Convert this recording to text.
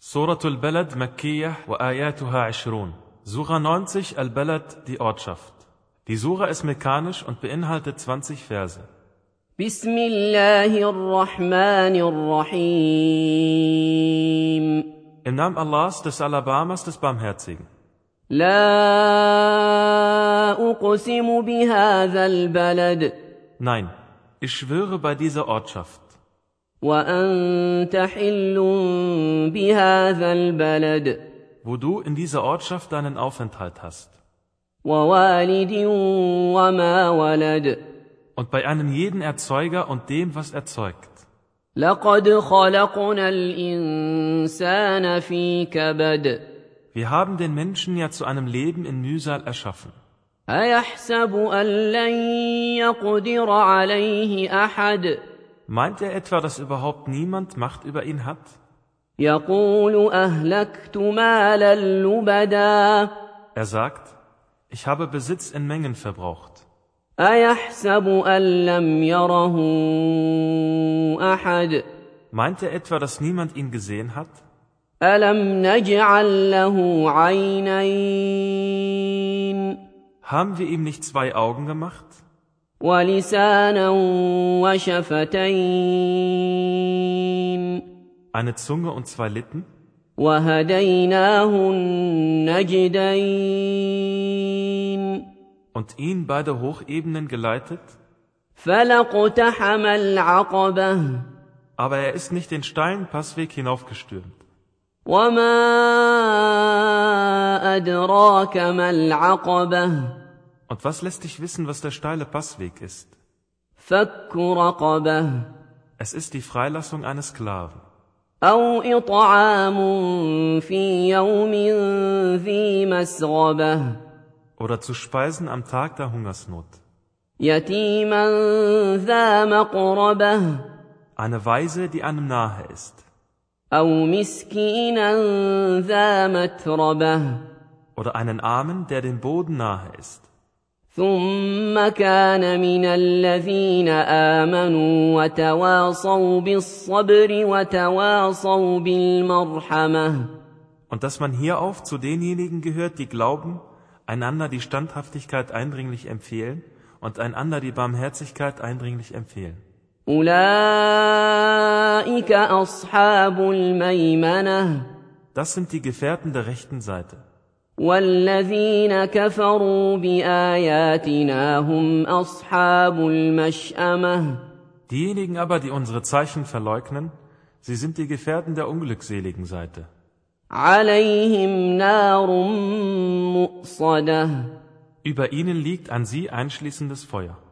Suratul Balad Makkiyah wa ayatuha 20. Sura 90 Al-Balad, die Ortschaft. Die Sura ist mekanisch und beinhaltet 20 Verse. Bismillahirrahmanirrahim. Im Namen Allahs, des Alabamas, des Barmherzigen. La uqsimu bihadhal balad. Nein, ich schwöre bei dieser Ortschaft. Wa anta hillun bihadhal balad. Wo du in dieser Ortschaft deinen Aufenthalt hast. Wa walidin wa ma walad. Und bei einem jeden Erzeuger und dem, was erzeugt. Laqad khalaqnal insana fi kabad. Wir haben den Menschen ja zu einem Leben in Mühsal erschaffen. Ayahsabu an lan yaqdira alayhi ahad. Meint er etwa, dass überhaupt niemand Macht über ihn hat? Yaqulu ahlaktu malan lubada. Er sagt, ich habe Besitz in Mengen verbraucht. Ayahsabu an lam yarahu ahad. Meint er etwa, dass niemand ihn gesehen hat? Alam naj'al lahu 'aynayn. Haben wir ihm nicht 2 Augen gemacht? Wa lisanan wa shafatayn. Eine Zunge und 2 Lippen? Wa hadaynahu najdayn. Und ihn beide Hochebenen geleitet? Falaqtahama al-'aqabah. Aber er ist nicht den steilen Passweg hinaufgestürmt. Wa ma adraka mal-'aqabah. Und was lässt dich wissen, was der steile Passweg ist? Fakku raqabah. Es ist die Freilassung eines Sklaven. Aw it'amun fi yawmin dhi masghabah. Oder zu speisen am Tag der Hungersnot. Yatiman dha maqrabah. Eine Waise, die einem nahe ist. Aw miskinan dha matrabah. Oder einen Armen, der dem Boden nahe ist. ثم كان من الذين آمنوا وتواصوا بالصبر وتواصوا بالمرحمة. Und dass man hierauf zu denjenigen gehört, die glauben, einander die Standhaftigkeit eindringlich empfehlen und einander die Barmherzigkeit eindringlich empfehlen. أولئك أصحاب الميمنة. Das sind die Gefährten der rechten Seite. والذين كفروا بآياتنا هم أصحاب المشأمة. Diejenigen aber, die unsere Zeichen verleugnen, sie sind die Gefährten der unglückseligen Seite. عليهم نار مؤصدة. Über ihnen liegt ein sie einschließendes Feuer.